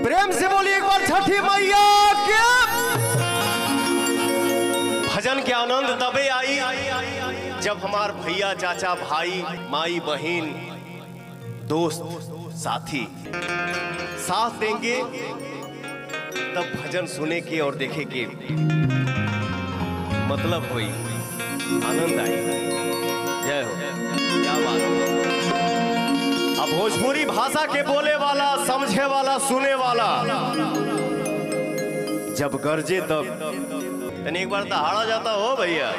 प्रेम से बोलिए एक बार छठी मैया के। भजन के आनंद तबे आई जब हमार भैया चाचा भाई माई बहन दोस्त साथी साथ देंगे, तब भजन सुने के और देखे के मतलब हुई, आनंद आई। जय हो, क्या बात है। अब भोजपुरी भाषा के बोले वाला, समझे वाला, सुने वाला जब गरजे तब एक बार दहाड़ा जाता हो भैया।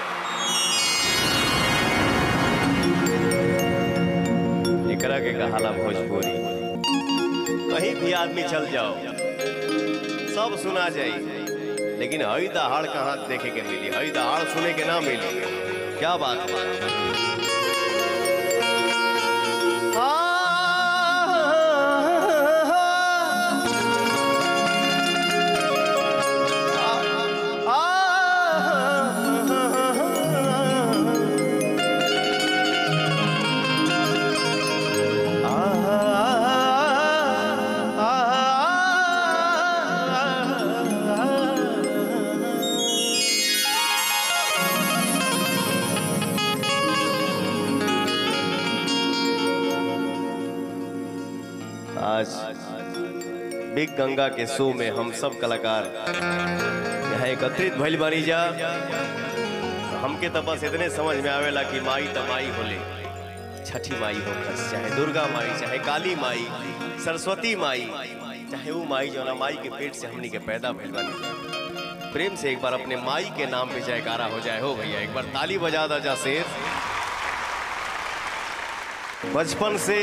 एकरा के कहाला भोजपुरी, कहीं भी आदमी चल जाओ सब सुना जाए, लेकिन हई दहाड़ कहाँ देखे के मिली, हई दहाड़ सुने के ना मिली। क्या बात है। आज बिग गंगा के शो में हम सब कलाकार यहाँ एकत्रित भइल बानी जा। हमके तो बस इतने समझ में आवेला कि माई तो माई होले, छठी माई हो, चाहे दुर्गा माई, चाहे काली माई, सरस्वती माई, चाहे वो माई जो ना माई के पेट से हमनी के पैदा भइल बानी। प्रेम से एक बार अपने माई के नाम पे जयकारा हो जाए हो भैया, एक बार ताली बजा दो जा शेर। बचपन से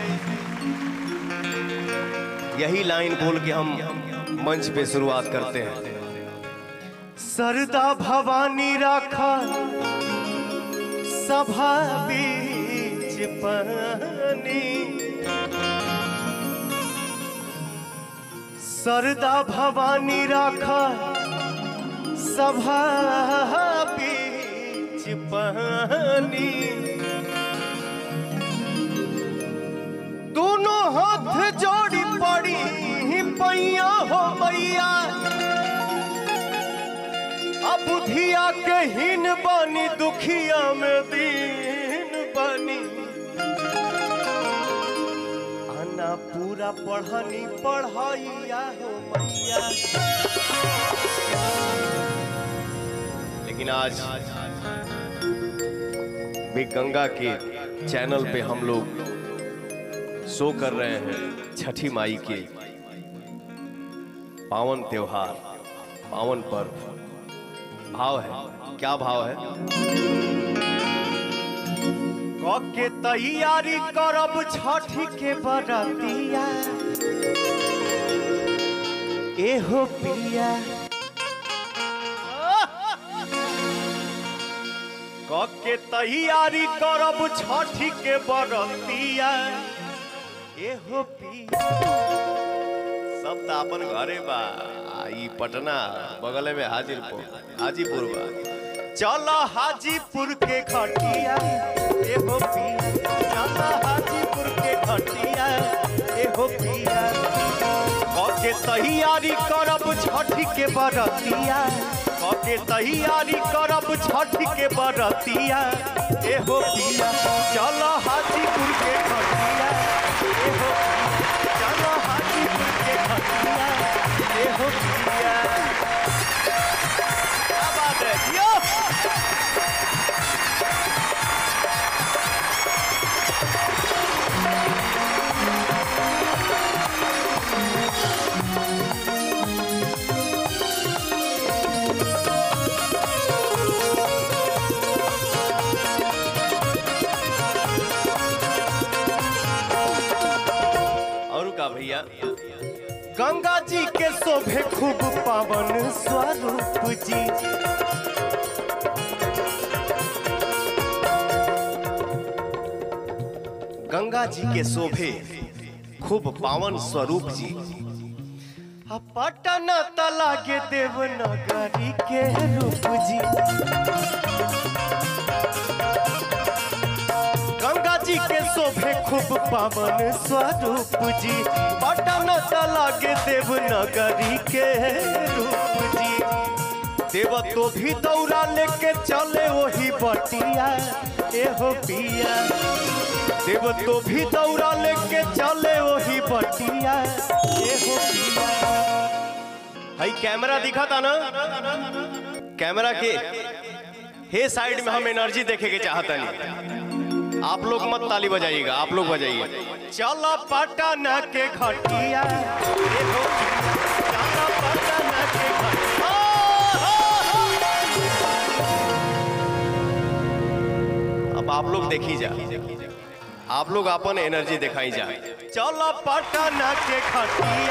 यही लाइन बोल के हम मंच पे शुरुआत करते हैं। सरदा भवानी राखा सभा बीच पानी, सरदा भवानी राखा सभा बीच पानी, दोनों हाथ जोड़ी पड़ी पैया हो मैया, अब बुधिया के हीन बानी, दुखिया में दीन बानी, आना पूरा पढ़नी पढ़ाइया हो मैया। लेकिन आज बिग गंगा के चैनल पे हम लोग शो कर रहे हैं छठी माई के पावन त्योहार, पावन पर्व। भाव है, क्या भाव है। के तैयारी करब छठी के बरतिया, एहो पिया के तैयारी करब छठी के बरतिया, एहो पिया। सब तो अपन घरे बा, ई पटना बगल में हाजीपुर बा। चलो हाजीपुर के खटिया, एहो पिया, चलो हाजीपुर के खटिया, एहो पिया। के तैयारी करब छठी के बरतिया, के तैयारी करब छठी के बरतिया, एहो पिया। चलो हाजीपुर के खटिया, एहो पिया, चलो हाजीपुर के खटिया, एहो पिया। क्या बात है जियो। भैया गंगा जी के शोभे खूब पावन स्वरूप जी, गंगा जी के शोभे खूब पावन स्वरूप जी। पटना तला के देवनगरी के रूप जी, गंगा जी के शोभे खूब पावन स्वरूप जी, पटन लागे देवनगरी के रूप जी। देव तो भी दौरा लेके चले वही बटिया एहो पिया, देव तो भी दौरा लेके चले वही बटिया एहो पिया। भाई कैमरा दिखा था ना, कैमरा के हे साइड में हम एनर्जी देखे के चाहता नहीं। आप लोग मत ताली बजाइएगा, आप लोग बजाइए। चलो पटना के घटिया, चलो पटना के घटिया। अब आप लोग देखी जा, आप लोग अपन एनर्जी दिखाई जा। चलो पटना के घटिया,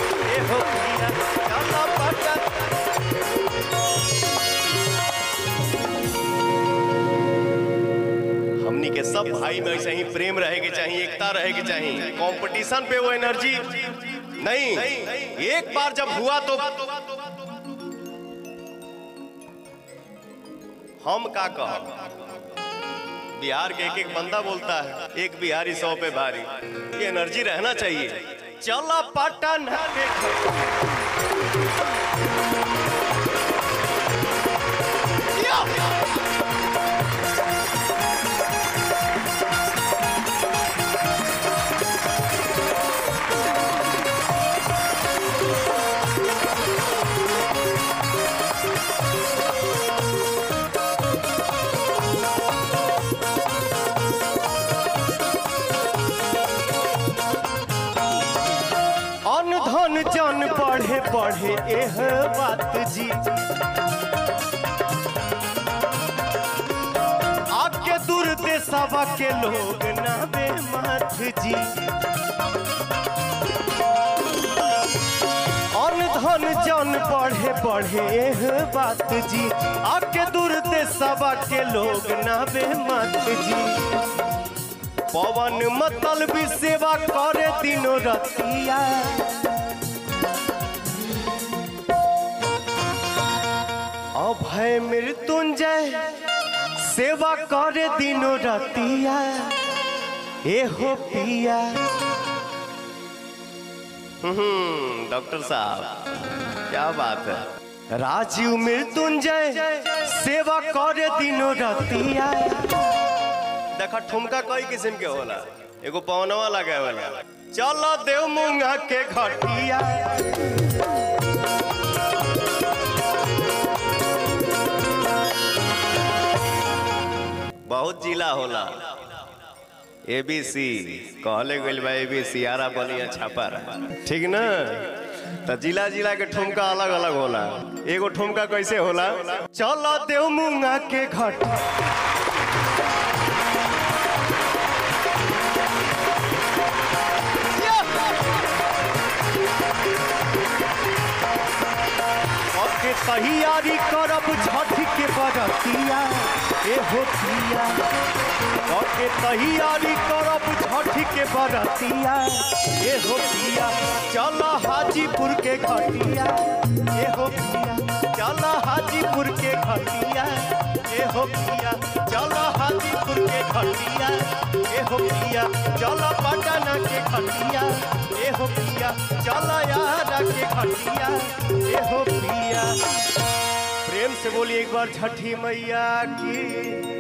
चलो पटना। हमनी के सब भाई में ऐसे ही प्रेम रहे के चाहिए, एकता रहे के चाहिए। कंपटीशन पे वो एनर्जी नहीं, एक बार जब हुआ तो हम का कह, बिहार के एक एक बंदा बोलता है, एक बिहारी 100 पे भारी। ये एनर्जी रहना चाहिए। चला पटना के जन पढ़े पढ़े एह बात जी, आके दूर देशवा के लोग नावे मत जी। धन जन पढ़े पढ़े एह बात जी, आके दूर देशवा के लोग नावे मत जी। पवन मतलबी सेवा करे दिनो रतिया, अभय मृत्युंजय सेवा करे दिनो रतिया एहो पिया। डॉक्टर साहब क्या बात है। राजीव मृत्युंजय सेवा करे दिनो रतिया। देखा ठुमका कई किस्म के होला, एगो पवनवा लगे वाला। चलो देव मुंगा के घटिया, बहुत जिला होला। ABC कहले गइल बा, ABC आरा बलिया छापर, ठीक ना। तो जिला जिला के ठुमका अलग अलग होला। एगो ठुमका कैसे होला, चलो देव मुंगा के घट, तैयारी करब छठ के बरतिया एहो पिया, के तैयारी करब छठ के बरतिया एहो पिया। चला हाजीपुर के घटिया एहो पिया, चला हाजीपुर के घटिया एहो पिया, चला हाजीपुर के घटिया एहो पिया, चला पटना के घटिया एहो पिया, चला यारा के घटिया एहो पिया। प्रेम से बोलिए एक बार छठी मैया की।